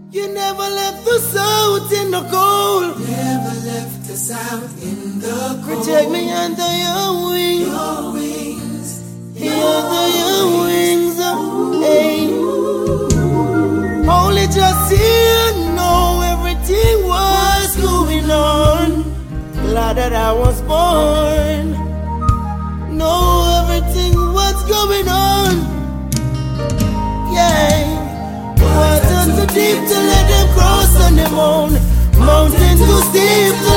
You never left us out in the cold. Never left us out in the cold. Protect me under your wings. Your wings. Under your wings. Hey. Only just here, know everything was going on. Glad that I was born. Know everything was going on. Yeah. Water too deep to let them cross on their own. Mountain too steep to